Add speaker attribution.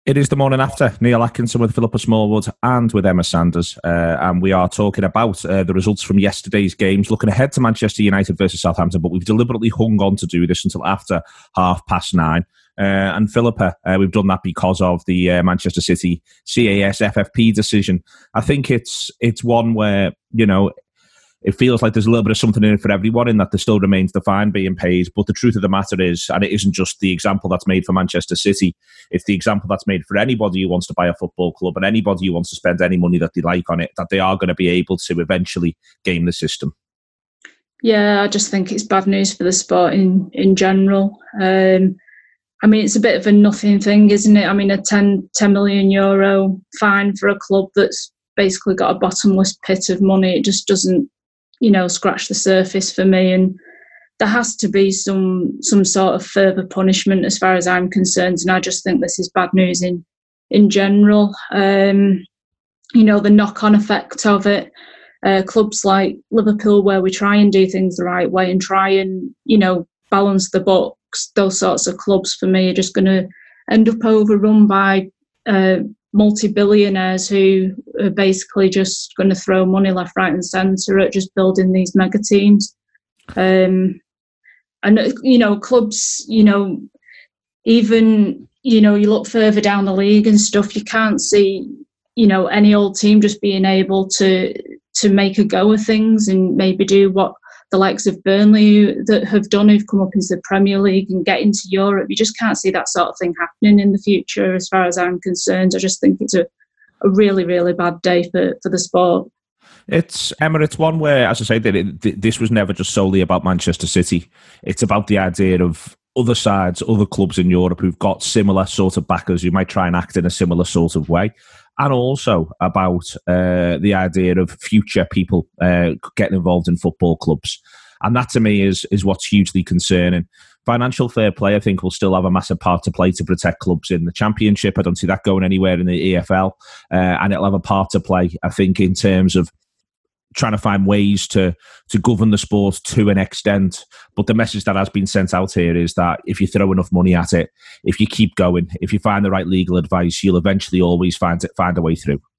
Speaker 1: It is the morning after. Neil Atkinson with Philippa Smallwood and with Emma Sanders. And we are talking about the results from yesterday's games, looking ahead to Manchester United versus Southampton, but we've deliberately hung on to do this until after 9:30. And Philippa, we've done that because of the Manchester City CAS FFP decision. I think it's one where, it feels like there's a little bit of something in it for everyone, in that there still remains the fine being paid. But the truth of the matter is, and it isn't just the example that's made for Manchester City, it's the example that's made for anybody who wants to buy a football club and anybody who wants to spend any money that they like on it, that they are going to be able to eventually game the system.
Speaker 2: Yeah, I just think it's bad news for the sport in general. It's a bit of a nothing thing, isn't it? A 10 million euro fine for a club that's basically got a bottomless pit of money. It just doesn't scratch the surface for me, and there has to be some sort of further punishment as far as I'm concerned, and I just think this is bad news in general. The knock-on effect of it, clubs like Liverpool, where we try and do things the right way and try and balance the books, those sorts of clubs for me are just going to end up overrun by multi-billionaires who are basically just going to throw money left, right and centre at just building these mega teams. Clubs, even, you look further down the league and stuff, you can't see, any old team just being able to make a go of things and maybe do what the likes of Burnley that have done, who've come up into the Premier League and get into Europe. You just can't see that sort of thing happening in the future as far as I'm concerned. I just think it's a really, really bad day for the sport.
Speaker 1: It's one where, as I say, this was never just solely about Manchester City. It's about the idea of other sides, other clubs in Europe who've got similar sort of backers who might try and act in a similar sort of way. And also about the idea of future people getting involved in football clubs. And that to me is what's hugely concerning. Financial fair play, I think, will still have a massive part to play to protect clubs in the Championship. I don't see that going anywhere in the EFL. And it'll have a part to play, I think, in terms of trying to find ways to govern the sport to an extent. But the message that has been sent out here is that if you throw enough money at it, if you keep going, if you find the right legal advice, you'll eventually always find a way through.